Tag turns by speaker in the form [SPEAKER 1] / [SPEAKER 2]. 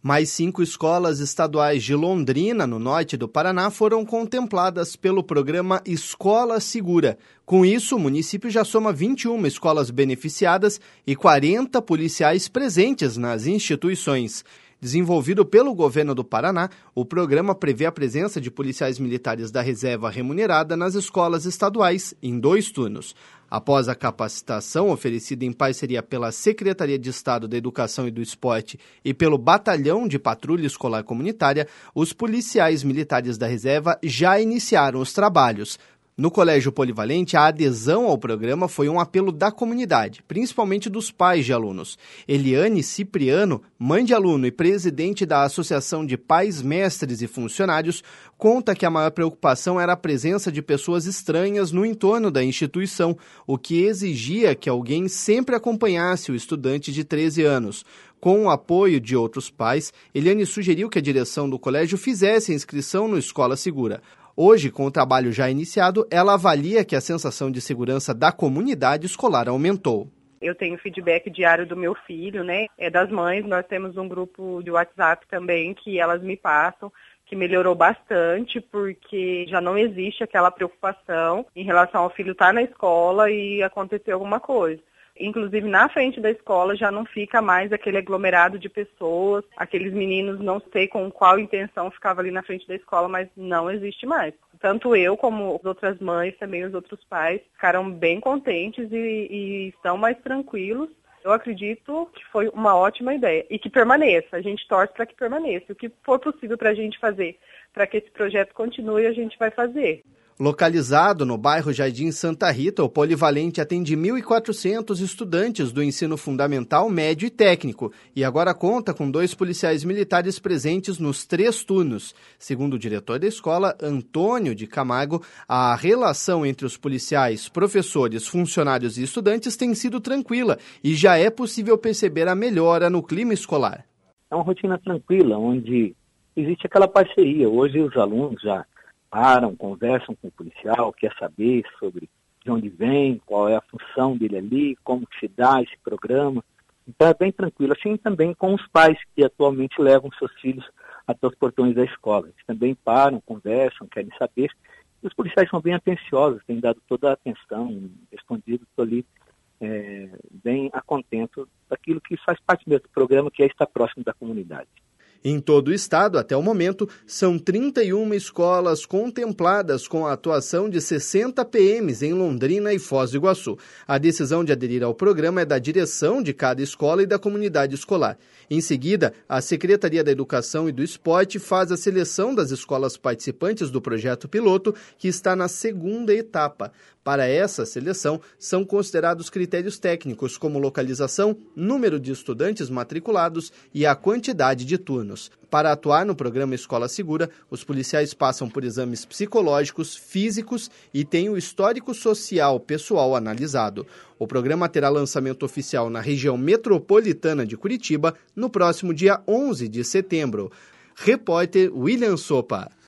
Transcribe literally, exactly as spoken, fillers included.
[SPEAKER 1] Mais cinco escolas estaduais de Londrina, no norte do Paraná, foram contempladas pelo programa Escola Segura. Com isso, o município já soma vinte e uma escolas beneficiadas e quarenta policiais presentes nas instituições. Desenvolvido pelo governo do Paraná, o programa prevê a presença de policiais militares da reserva remunerada nas escolas estaduais em dois turnos. Após a capacitação oferecida em parceria pela Secretaria de Estado da Educação e do Esporte e pelo Batalhão de Patrulha Escolar Comunitária, os policiais militares da reserva já iniciaram os trabalhos. No Colégio Polivalente, a adesão ao programa foi um apelo da comunidade, principalmente dos pais de alunos. Eliane Cipriano, mãe de aluno e presidente da Associação de Pais, Mestres e Funcionários, conta que a maior preocupação era a presença de pessoas estranhas no entorno da instituição, o que exigia que alguém sempre acompanhasse o estudante de treze anos. Com o apoio de outros pais, Eliane sugeriu que a direção do colégio fizesse a inscrição no Escola Segura. Hoje, com o trabalho já iniciado, ela avalia que a sensação de segurança da comunidade escolar aumentou.
[SPEAKER 2] Eu tenho feedback diário do meu filho, né? É das mães, nós temos um grupo de WhatsApp também que elas me passam, que melhorou bastante, porque já não existe aquela preocupação em relação ao filho estar na escola e acontecer alguma coisa. Inclusive, na frente da escola já não fica mais aquele aglomerado de pessoas, aqueles meninos, não sei com qual intenção ficava ali na frente da escola, mas não existe mais. Tanto eu como as outras mães, também os outros pais, ficaram bem contentes e, e estão mais tranquilos. Eu acredito que foi uma ótima ideia e que permaneça, a gente torce para que permaneça. O que for possível para a gente fazer, para que esse projeto continue, a gente vai fazer.
[SPEAKER 1] Localizado no bairro Jardim Santa Rita, o Polivalente atende mil e quatrocentos estudantes do ensino fundamental, médio e técnico e agora conta com dois policiais militares presentes nos três turnos. Segundo o diretor da escola, Antônio de Camargo, a relação entre os policiais, professores, funcionários e estudantes tem sido tranquila e já é possível perceber a melhora no clima escolar.
[SPEAKER 3] É uma rotina tranquila, onde existe aquela parceria. Hoje os alunos já param, conversam com o policial, quer saber sobre de onde vem, qual é a função dele ali, como que se dá esse programa. Então é bem tranquilo. Assim também com os pais que atualmente levam seus filhos até os portões da escola. Eles também param, conversam, querem saber. E os policiais são bem atenciosos, têm dado toda a atenção, respondido, estou ali é, bem a contento daquilo que faz parte mesmo do programa, que é estar próximo da comunidade.
[SPEAKER 1] Em todo o estado, até o momento, são trinta e uma escolas contempladas com a atuação de sessenta P Ms em Londrina e Foz do Iguaçu. A decisão de aderir ao programa é da direção de cada escola e da comunidade escolar. Em seguida, a Secretaria da Educação e do Esporte faz a seleção das escolas participantes do projeto piloto, que está na segunda etapa. Para essa seleção, são considerados critérios técnicos como localização, número de estudantes matriculados e a quantidade de turnos. Para atuar no programa Escola Segura, os policiais passam por exames psicológicos, físicos e têm o histórico social pessoal analisado. O programa terá lançamento oficial na região metropolitana de Curitiba no próximo dia onze de setembro. Repórter William Sopa.